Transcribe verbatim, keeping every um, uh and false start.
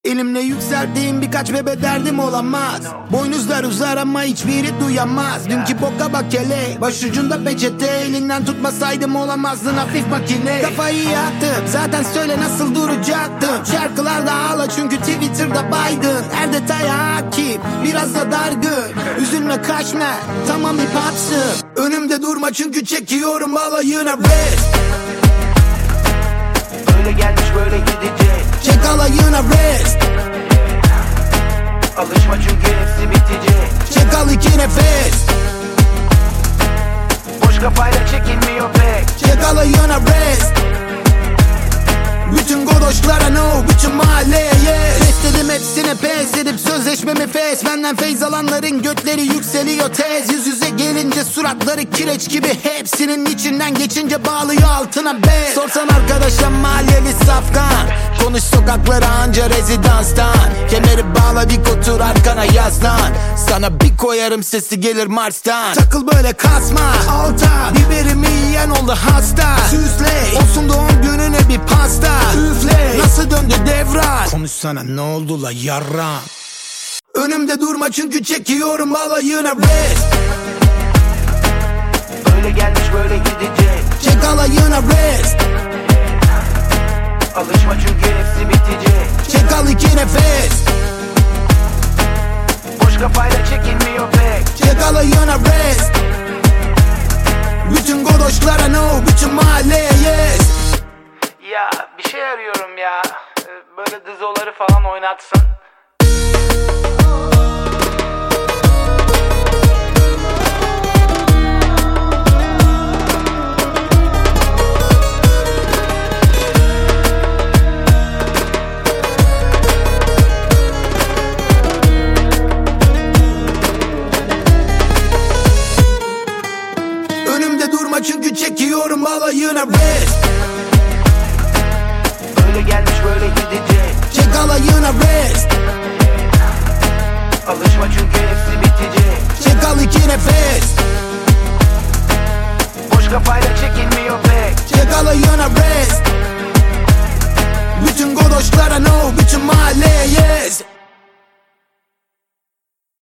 Elimle yükselttiğim birkaç bebe derdim olamaz. Boynuzlar uzar ama hiçbiri duyamaz. Dünkü boka bak hele, başucunda peçete. Elinden tutmasaydım olamazdın hafif makine. Kafayı yaktım, zaten söyle nasıl duracaktım. Şarkılarda ağla çünkü Twitter'da baydın. Her detaya hakim, biraz da dargın. Üzülme kaçma, tamam bir popsın. Önümde durma çünkü çekiyorum balayına rest. Öyle gelmiş böyle gidecek. Çek alayına rest. Alışma çünkü hepsi bitecek. Çek al iki nefes. Boş kafayla çekilmiyor pek. Çek alayına rest. Bütün godoşlara no, bütün mahalleye yes. Test dedim hepsine pes edip sözleşmemi fes. Benden feyz alanların götleri yükseliyor tez. Yüz yüze gelince suratları kireç gibi. Hepsinin içinden geçince bağlıyor altına bez. Sorsan arkadaşa mahalleli safkan. Konuş sokaklara anca rezidanstan. Kemeri bağla dik otur arkana yaslan. Sana bir koyarım sesi gelir Mars'tan. Takıl böyle kasma alta. Biberimi yiyen oldu hasta. Süsle olsun doğum gününe bir pasta. Üfle nasıl döndü devran. Konuşsana ne oldu la yarram. Önümde durma çünkü çekiyorum balayına rest. Öyle gelmiş böyle gidecek. Çek alayına rest. Alışma çünkü hepsi bitecek. Çek al iki nefes. Boş kafayla çekilmiyor pek. Çek alayına rest. Bütün godoşlara no, bütün mahalleye yes. Ya bir şey arıyorum ya. Ee, Böyle dizoları falan oynatsın. Önümde durma çünkü çekiyorum balayına rest. Öyle gelmiş böyle gidecek. Çek alayına rest.